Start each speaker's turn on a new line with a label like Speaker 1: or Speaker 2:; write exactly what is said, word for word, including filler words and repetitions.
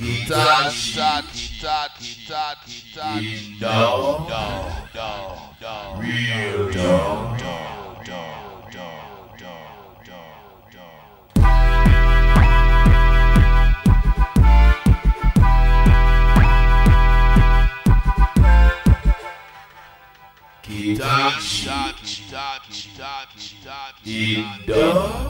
Speaker 1: Kita shot, shot, shot, shot. Dog, dog, dog, dog. Real dog, dog, dog, dog, dog, dog, dog. Kita shot, shot, shot, shot. Dog.